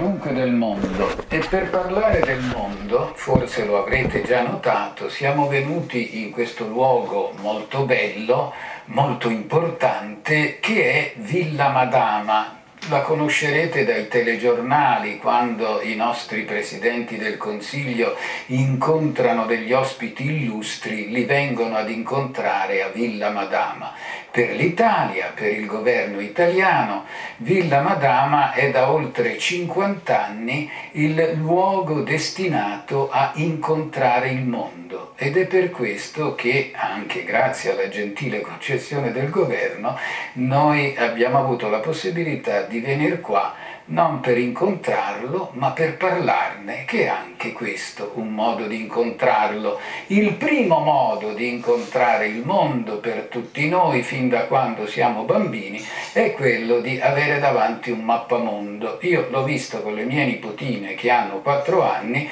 Comunque del mondo. E per parlare del mondo, forse lo avrete già notato, siamo venuti in questo luogo molto bello, molto importante, che è Villa Madama. La conoscerete dai telegiornali quando i nostri presidenti del Consiglio incontrano degli ospiti illustri, li vengono ad incontrare a Villa Madama. Per l'Italia, per il governo italiano, Villa Madama è da oltre 50 anni il luogo destinato a incontrare il mondo ed è per questo che, anche grazie alla gentile concessione del governo, noi abbiamo avuto la possibilità di venire qua non per incontrarlo, ma per parlarne, che è anche questo un modo di incontrarlo. Il primo modo di incontrare il mondo per tutti noi, fin da quando siamo bambini, è quello di avere davanti un mappamondo. Io l'ho visto con le mie nipotine che hanno 4 anni,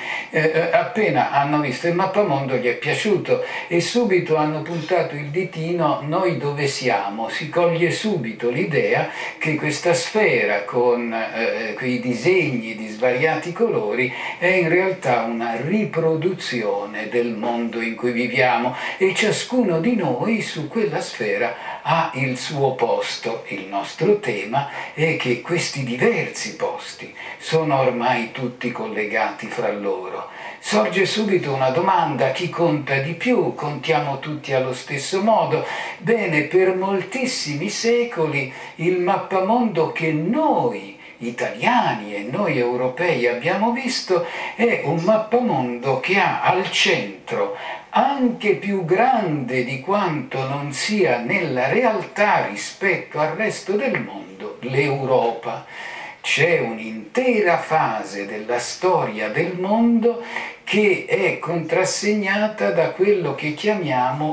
appena hanno visto il mappamondo gli è piaciuto e subito hanno puntato il ditino: noi dove siamo? Si coglie subito l'idea che questa sfera con quei disegni di svariati colori è in realtà una riproduzione del mondo in cui viviamo e ciascuno di noi su quella sfera ha il suo posto. Il nostro tema è che questi diversi posti sono ormai tutti collegati fra loro. Sorge subito una domanda: chi conta di più? Contiamo tutti allo stesso modo? Bene, per moltissimi secoli il mappamondo che noi italiani e noi europei abbiamo visto è un mappamondo che ha al centro, anche più grande di quanto non sia nella realtà rispetto al resto del mondo, l'Europa. C'è un'intera fase della storia del mondo che è contrassegnata da quello che chiamiamo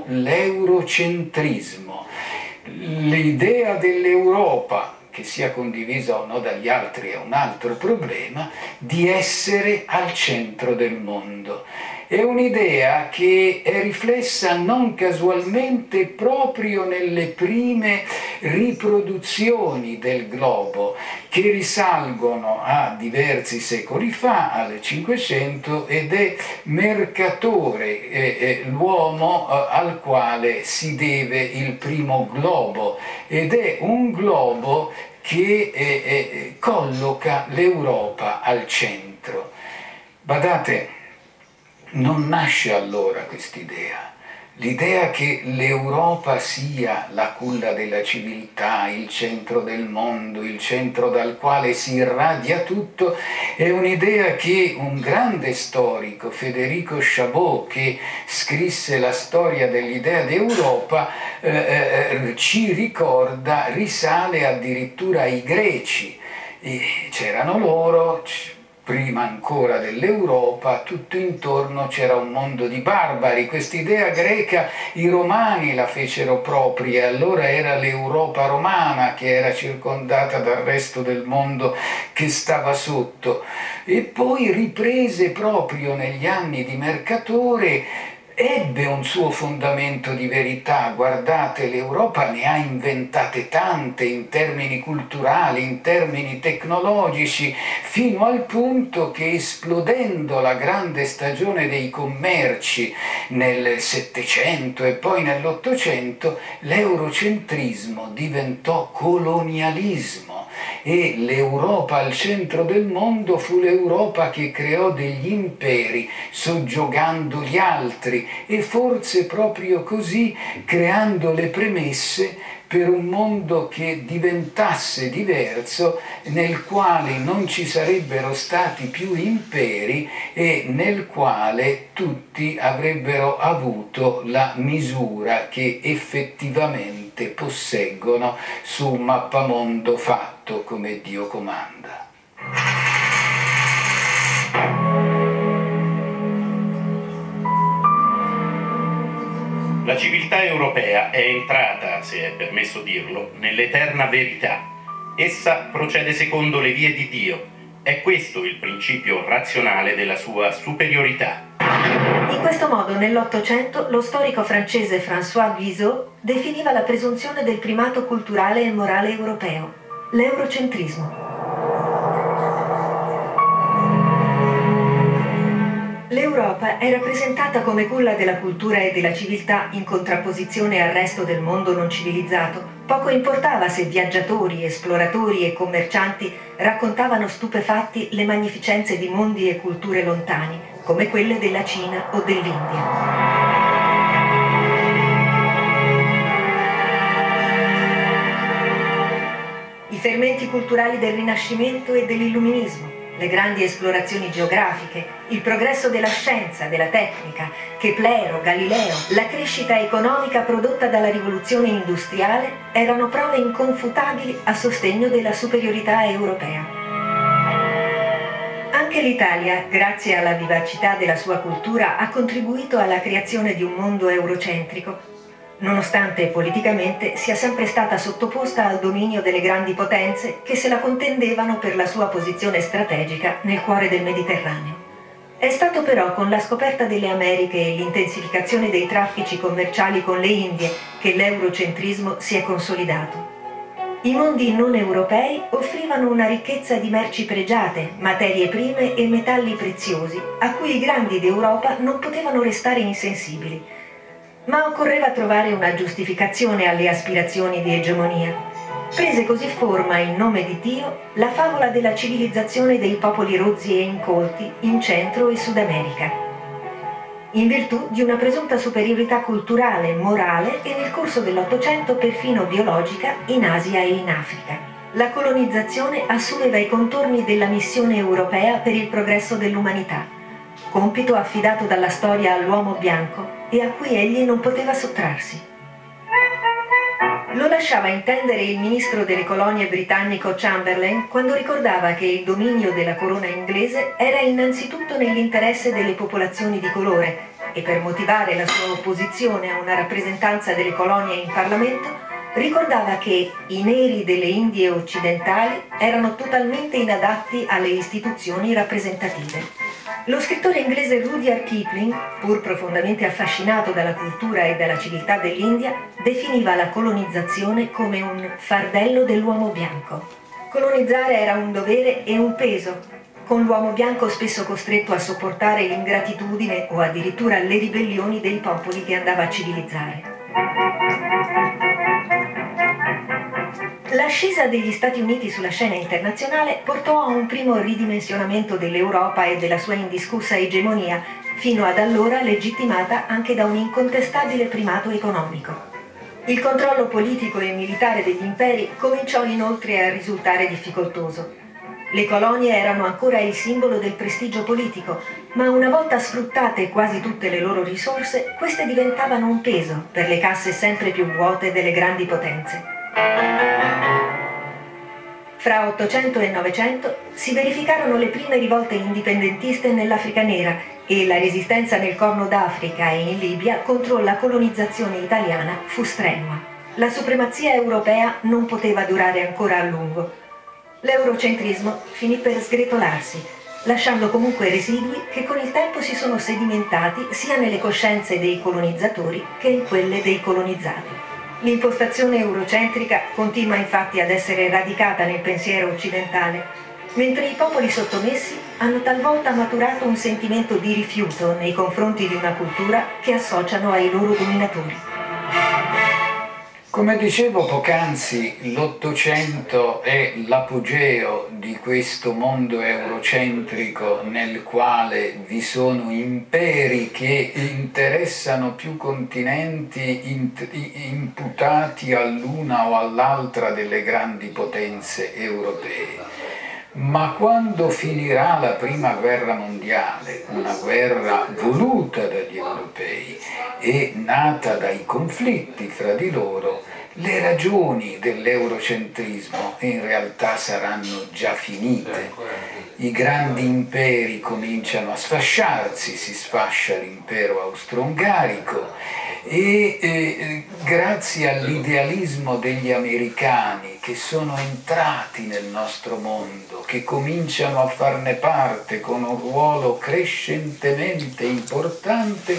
l'eurocentrismo. L'idea dell'Europa, che sia condivisa o no dagli altri è un altro problema, di essere al centro del mondo. È un'idea che è riflessa non casualmente proprio nelle prime riproduzioni del globo, che risalgono a diversi secoli fa, al Cinquecento, ed è Mercatore, l'uomo al quale si deve il primo globo, ed è un globo che colloca l'Europa al centro. Badate, non nasce allora quest'idea. L'idea che l'Europa sia la culla della civiltà, il centro del mondo, il centro dal quale si irradia tutto, è un'idea che un grande storico, Federico Chabot, che scrisse la storia dell'idea d'Europa, ci ricorda, risale addirittura ai greci. E c'erano loro, prima ancora dell'Europa, tutto intorno c'era un mondo di barbari. Quest'idea greca i romani la fecero propria, allora era l'Europa romana che era circondata dal resto del mondo che stava sotto. E poi riprese proprio negli anni di Mercatore, ebbe un suo fondamento di verità. Guardate, l'Europa ne ha inventate tante in termini culturali, in termini tecnologici, fino al punto che, esplodendo la grande stagione dei commerci nel Settecento e poi nell'Ottocento, l'eurocentrismo diventò colonialismo. E l'Europa al centro del mondo fu l'Europa che creò degli imperi soggiogando gli altri e forse proprio così creando le premesse per un mondo che diventasse diverso, nel quale non ci sarebbero stati più imperi e nel quale tutti avrebbero avuto la misura che effettivamente posseggono su un mappamondo fatto come Dio comanda. La civiltà europea è entrata, se è permesso dirlo, nell'eterna verità. Essa procede secondo le vie di Dio. È questo il principio razionale della sua superiorità. In questo modo, nell'Ottocento, lo storico francese François Guizot definiva la presunzione del primato culturale e morale europeo, l'eurocentrismo. l'Europa era presentata come culla della cultura e della civiltà in contrapposizione al resto del mondo non civilizzato. Poco importava se viaggiatori, esploratori e commercianti raccontavano stupefatti le magnificenze di mondi e culture lontani, come quelle della Cina o dell'India. I fermenti culturali del Rinascimento e dell'Illuminismo, le grandi esplorazioni geografiche, il progresso della scienza, della tecnica, Keplero, Galileo, la crescita economica prodotta dalla rivoluzione industriale erano prove inconfutabili a sostegno della superiorità europea. Anche l'Italia, grazie alla vivacità della sua cultura, ha contribuito alla creazione di un mondo eurocentrico, nonostante politicamente sia sempre stata sottoposta al dominio delle grandi potenze che se la contendevano per la sua posizione strategica nel cuore del Mediterraneo. È stato però con la scoperta delle Americhe e l'intensificazione dei traffici commerciali con le Indie che l'eurocentrismo si è consolidato. I mondi non europei offrivano una ricchezza di merci pregiate, materie prime e metalli preziosi a cui i grandi d'Europa non potevano restare insensibili. Ma occorreva trovare una giustificazione alle aspirazioni di egemonia. Prese così forma, in nome di Dio, la favola della civilizzazione dei popoli rozzi e incolti in Centro e Sud America, in virtù di una presunta superiorità culturale, morale e nel corso dell'Ottocento perfino biologica in Asia e in Africa. La colonizzazione assumeva i contorni della missione europea per il progresso dell'umanità, compito affidato dalla storia all'uomo bianco e a cui egli non poteva sottrarsi. Lo lasciava intendere il ministro delle colonie britannico Chamberlain quando ricordava che il dominio della corona inglese era innanzitutto nell'interesse delle popolazioni di colore e per motivare la sua opposizione a una rappresentanza delle colonie in Parlamento ricordava che i neri delle Indie occidentali erano totalmente inadatti alle istituzioni rappresentative. Lo scrittore inglese Rudyard Kipling, pur profondamente affascinato dalla cultura e dalla civiltà dell'India, definiva la colonizzazione come un fardello dell'uomo bianco. Colonizzare era un dovere e un peso, con l'uomo bianco spesso costretto a sopportare l'ingratitudine o addirittura le ribellioni dei popoli che andava a civilizzare. L'ascesa degli Stati Uniti sulla scena internazionale portò a un primo ridimensionamento dell'Europa e della sua indiscussa egemonia, fino ad allora legittimata anche da un incontestabile primato economico. Il controllo politico e militare degli imperi cominciò inoltre a risultare difficoltoso. Le colonie erano ancora il simbolo del prestigio politico, ma una volta sfruttate quasi tutte le loro risorse, queste diventavano un peso per le casse sempre più vuote delle grandi potenze. Fra 800 e 900 si verificarono le prime rivolte indipendentiste nell'Africa nera e la resistenza nel Corno d'Africa e in Libia contro la colonizzazione italiana fu strenua. La supremazia europea non poteva durare ancora a lungo. L'eurocentrismo finì per sgretolarsi, lasciando comunque residui che con il tempo si sono sedimentati sia nelle coscienze dei colonizzatori che in quelle dei colonizzati. L'impostazione eurocentrica continua infatti ad essere radicata nel pensiero occidentale, mentre i popoli sottomessi hanno talvolta maturato un sentimento di rifiuto nei confronti di una cultura che associano ai loro dominatori. Come dicevo poc'anzi, l'Ottocento è l'apogeo di questo mondo eurocentrico nel quale vi sono imperi che interessano più continenti imputati all'una o all'altra delle grandi potenze europee. Ma quando finirà la prima guerra mondiale, una guerra voluta dagli europei e nata dai conflitti fra di loro, le ragioni dell'eurocentrismo in realtà saranno già finite. I grandi imperi cominciano a sfasciarsi, si sfascia l'impero austro-ungarico e grazie all'idealismo degli americani che sono entrati nel nostro mondo, che cominciano a farne parte con un ruolo crescentemente importante,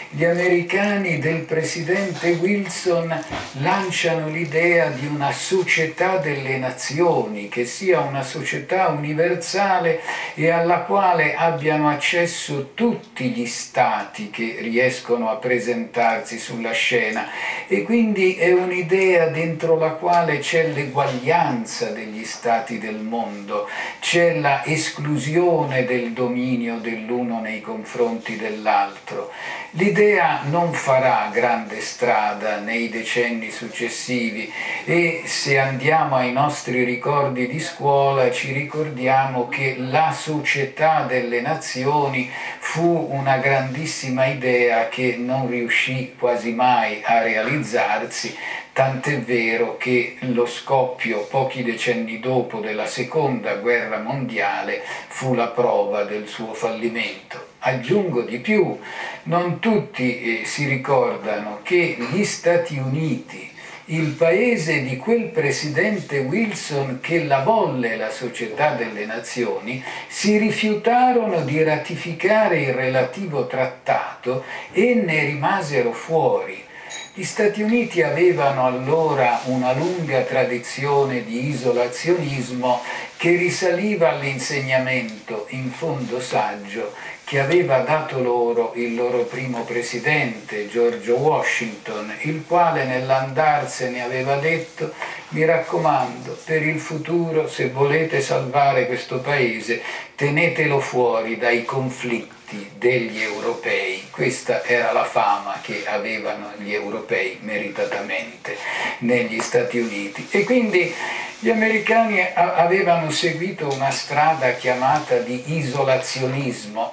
Gli americani del presidente Wilson lanciano l'idea di una società delle nazioni, che sia una società universale e alla quale abbiano accesso tutti gli stati che riescono a presentarsi sulla scena, e quindi è un'idea dentro la quale c'è l'eguaglianza degli stati del mondo, c'è la esclusione del dominio dell'uno nei confronti dell'altro. L'idea non farà grande strada nei decenni successivi e se andiamo ai nostri ricordi di scuola ci ricordiamo che la società delle nazioni fu una grandissima idea che non riuscì quasi mai a realizzarsi, tant'è vero che lo scoppio pochi decenni dopo della Seconda Guerra Mondiale fu la prova del suo fallimento. Aggiungo di più, non tutti si ricordano che gli Stati Uniti, il paese di quel presidente Wilson che la volle la Società delle Nazioni, si rifiutarono di ratificare il relativo trattato e ne rimasero fuori. Gli Stati Uniti avevano allora una lunga tradizione di isolazionismo che risaliva all'insegnamento, in fondo saggio, che aveva dato loro il loro primo presidente, George Washington, il quale nell'andarsene aveva detto: mi raccomando, per il futuro, se volete salvare questo paese, tenetelo fuori dai conflitti degli europei. Questa era la fama che avevano gli europei meritatamente negli Stati Uniti. E quindi gli americani avevano seguito una strada chiamata di isolazionismo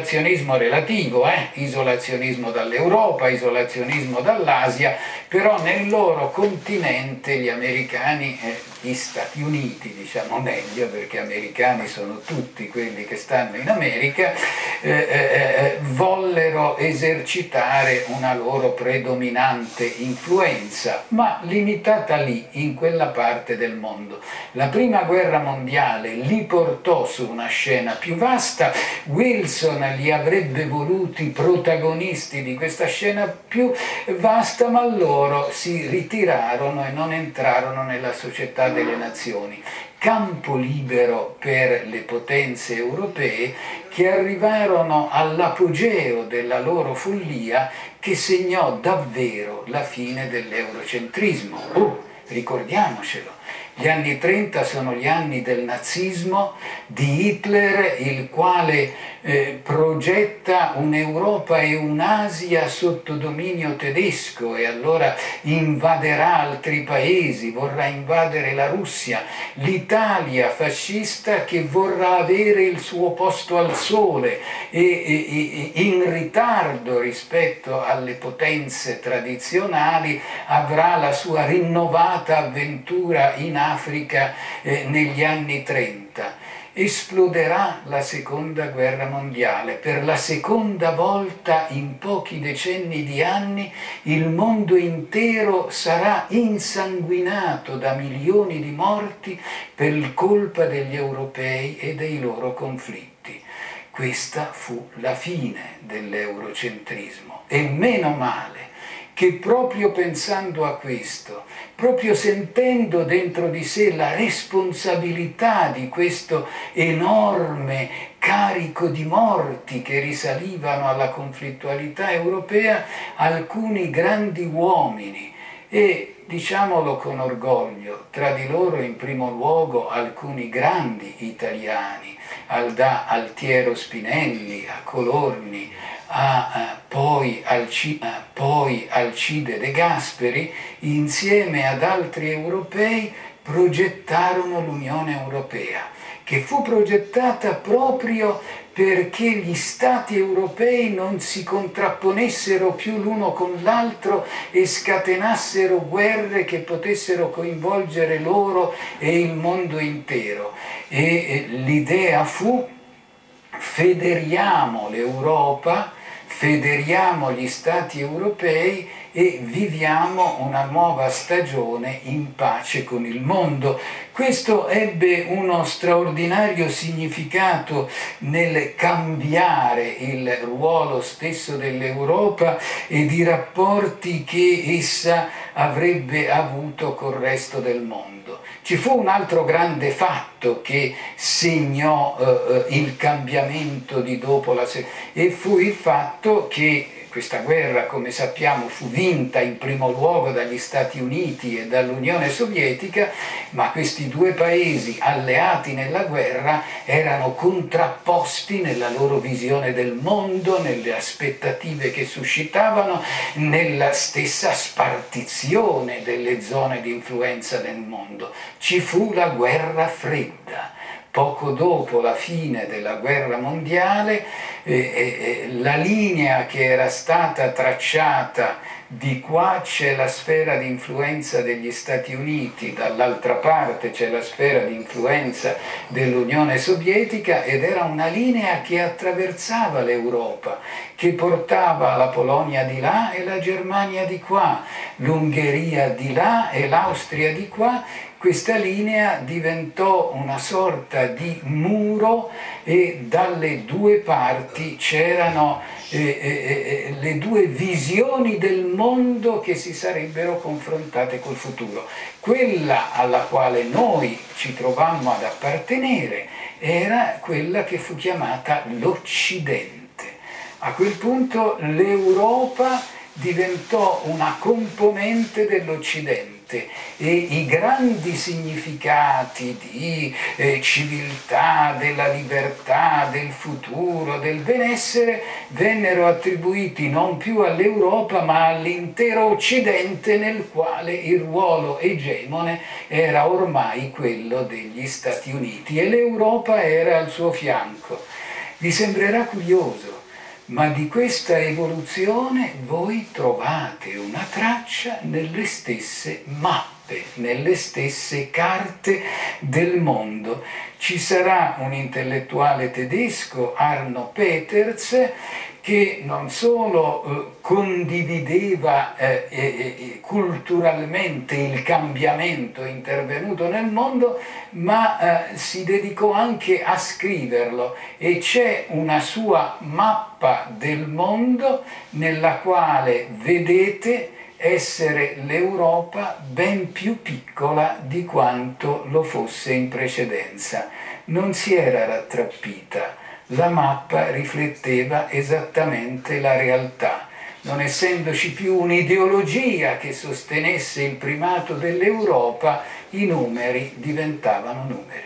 relativo, isolazionismo dall'Europa, isolazionismo dall'Asia, però nel loro continente gli americani, gli Stati Uniti diciamo meglio, perché americani sono tutti quelli che stanno in America, vollero esercitare una loro predominante influenza, ma limitata lì, in quella parte del mondo. La prima guerra mondiale li portò su una scena più vasta, Wilson li avrebbe voluti protagonisti di questa scena più vasta, ma loro si ritirarono e non entrarono nella Società delle Nazioni. Campo libero per le potenze europee che arrivarono all'apogeo della loro follia, che segnò davvero la fine dell'eurocentrismo. Ricordiamocelo. Gli anni 30 sono gli anni del nazismo di Hitler, il quale progetta un'Europa e un'Asia sotto dominio tedesco e allora invaderà altri paesi, vorrà invadere la Russia, l'Italia fascista che vorrà avere il suo posto al sole e in ritardo rispetto alle potenze tradizionali avrà la sua rinnovata avventura in Africa negli anni 30. Esploderà la Seconda Guerra Mondiale. Per la seconda volta in pochi decenni di anni il mondo intero sarà insanguinato da milioni di morti per colpa degli europei e dei loro conflitti. Questa fu la fine dell'eurocentrismo e meno male che proprio pensando a questo, proprio sentendo dentro di sé la responsabilità di questo enorme carico di morti che risalivano alla conflittualità europea, alcuni grandi uomini e, diciamolo con orgoglio, tra di loro in primo luogo alcuni grandi italiani, da Altiero Spinelli a Colorni, poi Alcide De Gasperi, insieme ad altri europei progettarono l'Unione Europea, che fu progettata proprio perché gli stati europei non si contrapponessero più l'uno con l'altro e scatenassero guerre che potessero coinvolgere loro e il mondo intero. E l'idea fu: federiamo l'Europa, federiamo gli stati europei e viviamo una nuova stagione in pace con il mondo. Questo ebbe uno straordinario significato nel cambiare il ruolo stesso dell'Europa ed i rapporti che essa avrebbe avuto col resto del mondo. Ci fu un altro grande fatto che segnò il cambiamento di dopo e fu il fatto che questa guerra, come sappiamo, fu vinta in primo luogo dagli Stati Uniti e dall'Unione Sovietica, ma questi due paesi alleati nella guerra erano contrapposti nella loro visione del mondo, nelle aspettative che suscitavano, nella stessa spartizione delle zone di influenza del mondo. Ci fu la guerra fredda. Poco dopo la fine della guerra mondiale, la linea che era stata tracciata, di qua c'è la sfera di influenza degli Stati Uniti, dall'altra parte c'è la sfera di influenza dell'Unione Sovietica, ed era una linea che attraversava l'Europa, che portava la Polonia di là e la Germania di qua, l'Ungheria di là e l'Austria di qua. Questa linea diventò una sorta di muro e dalle due parti c'erano le due visioni del mondo che si sarebbero confrontate col futuro. Quella alla quale noi ci trovammo ad appartenere era quella che fu chiamata l'Occidente. A quel punto l'Europa diventò una componente dell'Occidente e i grandi significati di civiltà, della libertà, del futuro, del benessere vennero attribuiti non più all'Europa ma all'intero Occidente, nel quale il ruolo egemone era ormai quello degli Stati Uniti e l'Europa era al suo fianco. Vi sembrerà curioso, ma di questa evoluzione voi trovate una traccia nelle stesse mappe, nelle stesse carte del mondo. Ci sarà un intellettuale tedesco, Arno Peters, che non solo condivideva culturalmente il cambiamento intervenuto nel mondo, ma si dedicò anche a scriverlo, e c'è una sua mappa del mondo nella quale vedete essere l'Europa ben più piccola di quanto lo fosse in precedenza. Non si era rattrappita. La mappa rifletteva esattamente la realtà. Non essendoci più un'ideologia che sostenesse il primato dell'Europa, i numeri diventavano numeri.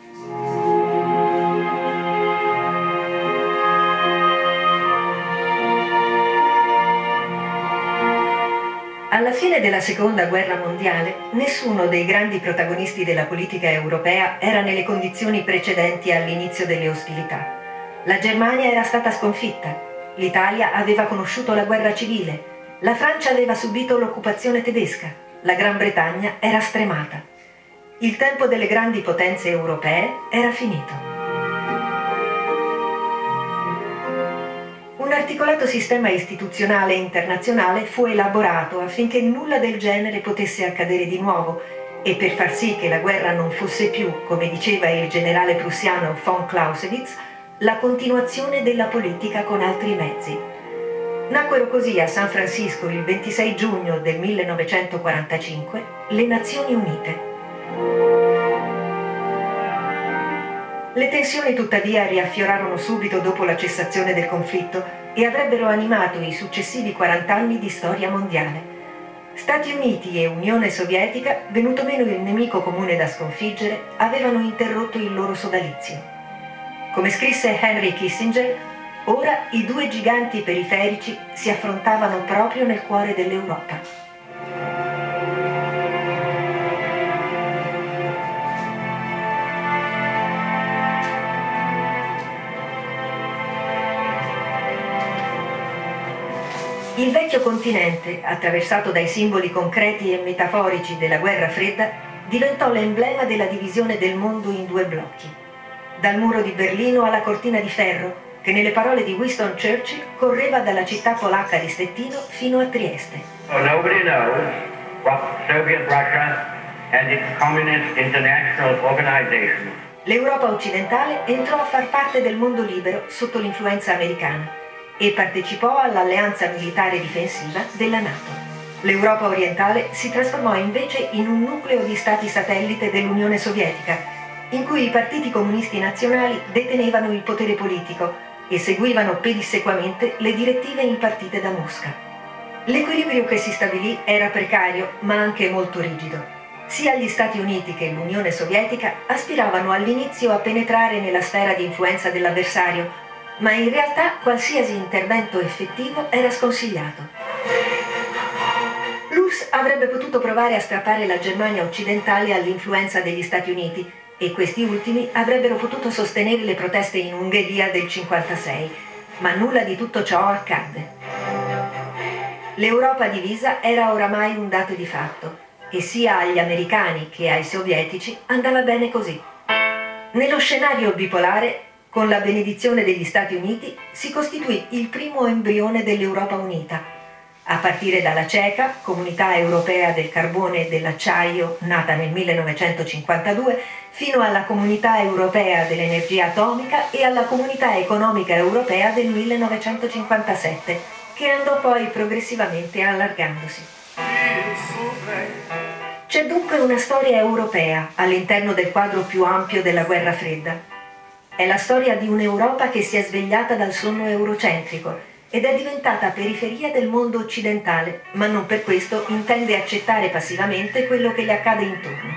Alla fine della Seconda Guerra Mondiale, nessuno dei grandi protagonisti della politica europea era nelle condizioni precedenti all'inizio delle ostilità. La Germania era stata sconfitta, l'Italia aveva conosciuto la guerra civile, la Francia aveva subito l'occupazione tedesca, la Gran Bretagna era stremata. Il tempo delle grandi potenze europee era finito. Un articolato sistema istituzionale internazionale fu elaborato affinché nulla del genere potesse accadere di nuovo e per far sì che la guerra non fosse più, come diceva il generale prussiano von Clausewitz, la continuazione della politica con altri mezzi. Nacquero così a San Francisco il 26 giugno del 1945 le Nazioni Unite. Le tensioni tuttavia riaffiorarono subito dopo la cessazione del conflitto e avrebbero animato i successivi 40 anni di storia mondiale. Stati Uniti e Unione Sovietica, venuto meno il nemico comune da sconfiggere, avevano interrotto il loro sodalizio. Come scrisse Henry Kissinger, ora i due giganti periferici si affrontavano proprio nel cuore dell'Europa. Il vecchio continente, attraversato dai simboli concreti e metaforici della guerra fredda, diventò l'emblema della divisione del mondo in due blocchi. Dal muro di Berlino alla cortina di ferro, che nelle parole di Winston Churchill correva dalla città polacca di Stettino fino a Trieste. Nobody knows what Soviet Russia and its Communist International Organization. L'Europa occidentale entrò a far parte del mondo libero sotto l'influenza americana e partecipò all'alleanza militare difensiva della NATO. L'Europa orientale si trasformò invece in un nucleo di stati satellite dell'Unione Sovietica, in cui i partiti comunisti nazionali detenevano il potere politico e seguivano pedissequamente le direttive impartite da Mosca. L'equilibrio che si stabilì era precario, ma anche molto rigido. Sia gli Stati Uniti che l'Unione Sovietica aspiravano all'inizio a penetrare nella sfera di influenza dell'avversario, ma in realtà qualsiasi intervento effettivo era sconsigliato. L'URSS avrebbe potuto provare a strappare la Germania occidentale all'influenza degli Stati Uniti e questi ultimi avrebbero potuto sostenere le proteste in Ungheria del 1956, ma nulla di tutto ciò accadde. L'Europa divisa era oramai un dato di fatto e sia agli americani che ai sovietici andava bene così. Nello scenario bipolare, con la benedizione degli Stati Uniti, si costituì il primo embrione dell'Europa unita, a partire dalla CECA, Comunità Europea del Carbone e dell'Acciaio, nata nel 1952, fino alla Comunità Europea dell'Energia Atomica e alla Comunità Economica Europea del 1957, che andò poi progressivamente allargandosi. C'è dunque una storia europea all'interno del quadro più ampio della Guerra Fredda. È la storia di un'Europa che si è svegliata dal sonno eurocentrico ed è diventata periferia del mondo occidentale, ma non per questo intende accettare passivamente quello che le accade intorno.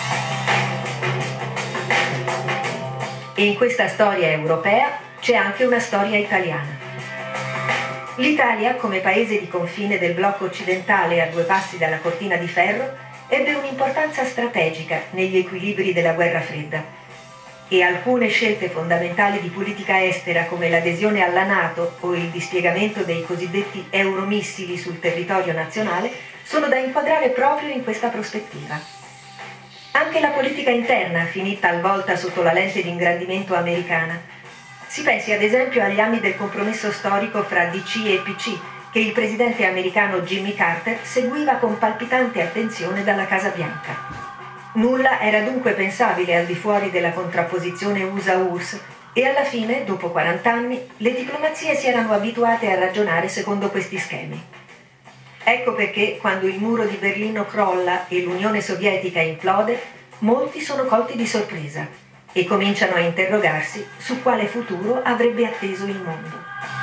E in questa storia europea c'è anche una storia italiana. L'Italia, come paese di confine del blocco occidentale a 2 passi dalla cortina di ferro, ebbe un'importanza strategica negli equilibri della Guerra Fredda. E alcune scelte fondamentali di politica estera come l'adesione alla NATO o il dispiegamento dei cosiddetti euromissili sul territorio nazionale sono da inquadrare proprio in questa prospettiva. Anche la politica interna finì talvolta sotto la lente di ingrandimento americana. Si pensi ad esempio agli anni del compromesso storico fra DC e PC che il presidente americano Jimmy Carter seguiva con palpitante attenzione dalla Casa Bianca. Nulla era dunque pensabile al di fuori della contrapposizione USA-URSS e alla fine, dopo 40 anni, le diplomazie si erano abituate a ragionare secondo questi schemi. Ecco perché, quando il muro di Berlino crolla e l'Unione Sovietica implode, molti sono colti di sorpresa e cominciano a interrogarsi su quale futuro avrebbe atteso il mondo.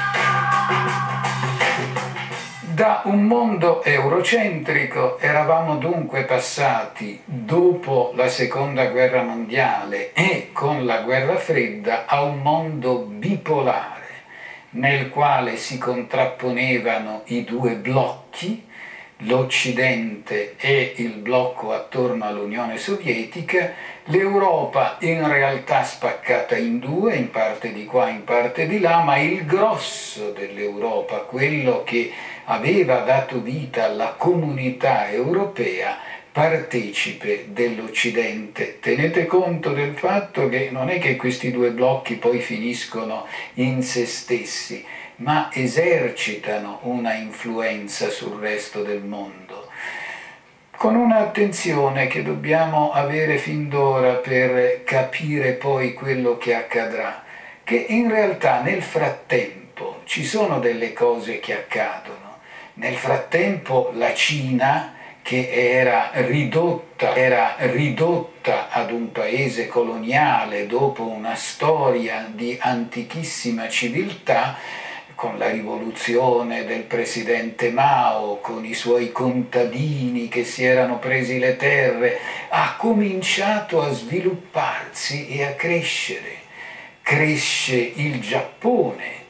Da un mondo eurocentrico eravamo dunque passati, dopo la Seconda Guerra Mondiale e con la Guerra Fredda, a un mondo bipolare, nel quale si contrapponevano i 2 blocchi, l'Occidente e il blocco attorno all'Unione Sovietica, l'Europa in realtà spaccata in 2, in parte di qua, in parte di là, ma il grosso dell'Europa, quello che aveva dato vita alla comunità europea, partecipe dell'Occidente. Tenete conto del fatto che non è che questi 2 blocchi poi finiscono in se stessi, ma esercitano una influenza sul resto del mondo. Con un'attenzione che dobbiamo avere fin d'ora per capire poi quello che accadrà, che in realtà nel frattempo ci sono delle cose che accadono. Nel frattempo la Cina, che era ridotta ad un paese coloniale dopo una storia di antichissima civiltà, con la rivoluzione del presidente Mao, con i suoi contadini che si erano presi le terre, ha cominciato a svilupparsi e a crescere. Cresce il Giappone,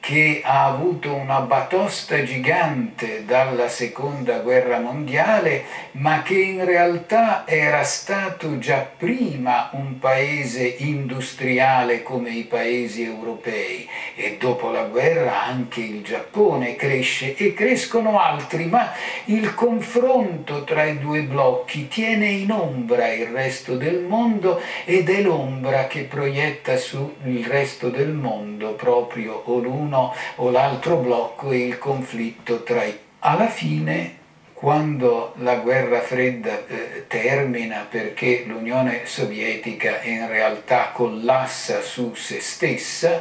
che ha avuto una batosta gigante dalla seconda guerra mondiale, ma che in realtà era stato già prima un paese industriale come i paesi europei, e dopo la guerra anche il Giappone cresce e crescono altri, ma il confronto tra i due blocchi tiene in ombra il resto del mondo, ed è l'ombra che proietta sul resto del mondo proprio o l'uno o l'altro blocco e il conflitto tra i... Alla fine, quando la guerra fredda termina perché l'Unione Sovietica in realtà collassa su se stessa,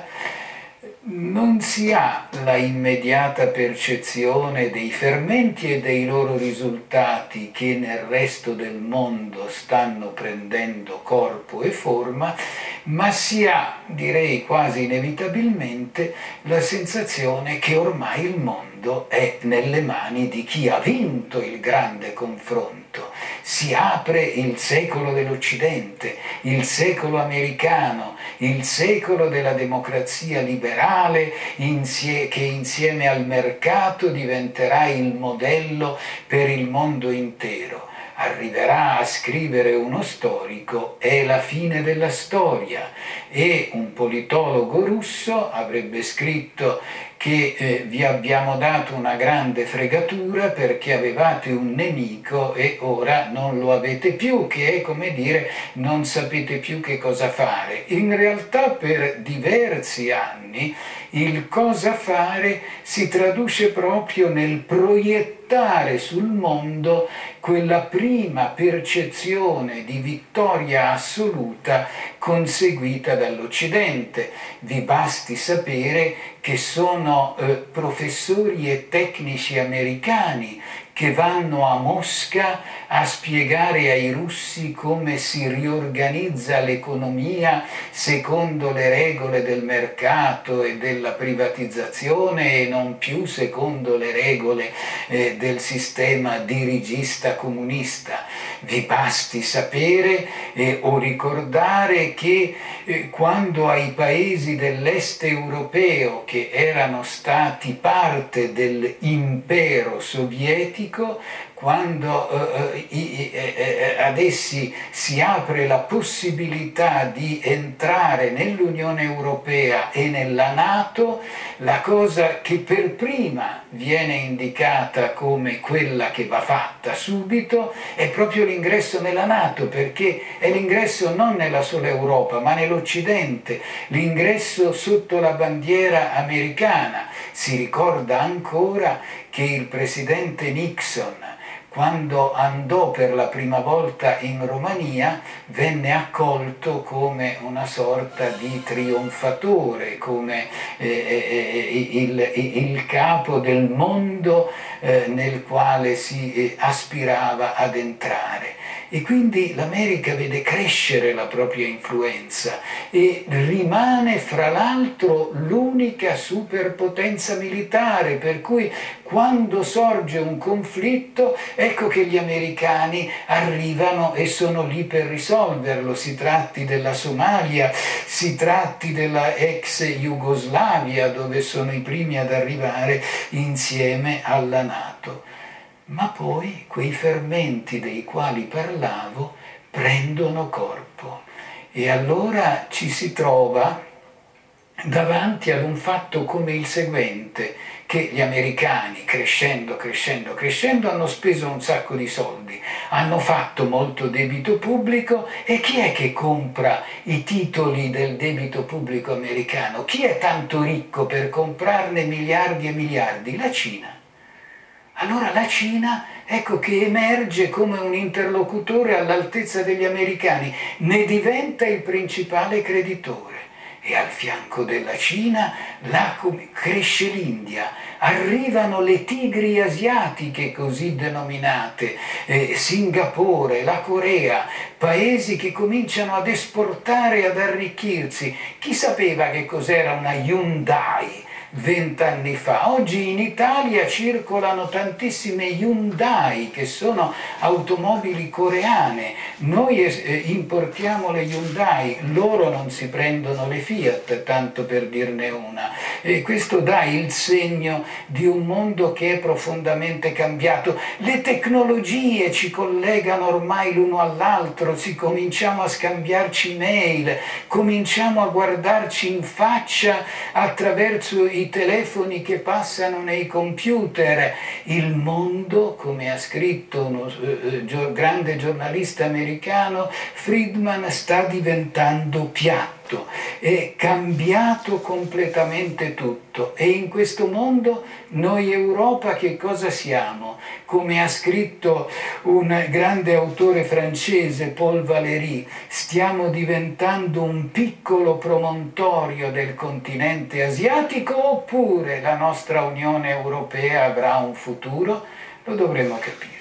non si ha la immediata percezione dei fermenti e dei loro risultati che nel resto del mondo stanno prendendo corpo e forma, ma si ha, direi quasi inevitabilmente, la sensazione che ormai il mondo è nelle mani di chi ha vinto il grande confronto. Si apre il secolo dell'Occidente, il secolo americano, il secolo della democrazia liberale che insieme al mercato diventerà il modello per il mondo intero. Arriverà a scrivere uno storico: è la fine della storia, e un politologo russo avrebbe scritto che vi abbiamo dato una grande fregatura perché avevate un nemico e ora non lo avete più, che è come dire non sapete più che cosa fare. In realtà per diversi anni il cosa fare si traduce proprio nel proiettare sul mondo quella prima percezione di vittoria assoluta conseguita dall'Occidente. Vi basti sapere che sono professori e tecnici americani che vanno a Mosca a spiegare ai russi come si riorganizza l'economia secondo le regole del mercato e della privatizzazione e non più secondo le regole del sistema dirigista comunista. Vi basti sapere o ricordare che quando ai paesi dell'est europeo, che erano stati parte dell'impero sovietico, quando ad essi si apre la possibilità di entrare nell'Unione Europea e nella NATO, la cosa che per prima viene indicata come quella che va fatta subito è proprio l'ingresso nella NATO, perché è l'ingresso non nella sola Europa ma nell'Occidente, l'ingresso sotto la bandiera americana. Si ricorda ancora che il presidente Nixon, quando andò per la prima volta in Romania, venne accolto come una sorta di trionfatore, come il capo del mondo nel quale si aspirava ad entrare. E quindi l'America vede crescere la propria influenza e rimane fra l'altro l'unica superpotenza militare, per cui quando sorge un conflitto ecco che gli americani arrivano e sono lì per risolverlo, si tratti della Somalia, si tratti della ex Jugoslavia, dove sono i primi ad arrivare insieme alla NATO. Ma poi quei fermenti dei quali parlavo prendono corpo e allora ci si trova davanti ad un fatto come il seguente, che gli americani crescendo hanno speso un sacco di soldi, hanno fatto molto debito pubblico, e chi è che compra i titoli del debito pubblico americano? Chi è tanto ricco per comprarne miliardi e miliardi? La Cina. Allora la Cina, ecco che emerge come un interlocutore all'altezza degli americani, ne diventa il principale creditore. E al fianco della Cina cresce l'India, arrivano le tigri asiatiche così denominate, Singapore, la Corea, paesi che cominciano ad esportare e ad arricchirsi. Chi sapeva che cos'era una Hyundai 20 anni fa? Oggi in Italia circolano tantissime Hyundai, che sono automobili coreane. Noi importiamo le Hyundai, loro non si prendono le Fiat, tanto per dirne una. e questo dà il segno di un mondo che è profondamente cambiato. Le tecnologie ci collegano ormai l'uno all'altro, cominciamo a scambiarci mail, cominciamo a guardarci in faccia attraverso i telefoni che passano nei computer. Il mondo, come ha scritto uno grande giornalista americano, Friedman, sta diventando piatto, è cambiato completamente tutto. E in questo mondo noi Europa che cosa siamo? Come ha scritto un grande autore francese, Paul Valéry, stiamo diventando un piccolo promontorio del continente asiatico, oppure la nostra Unione Europea avrà un futuro? Lo dovremo capire.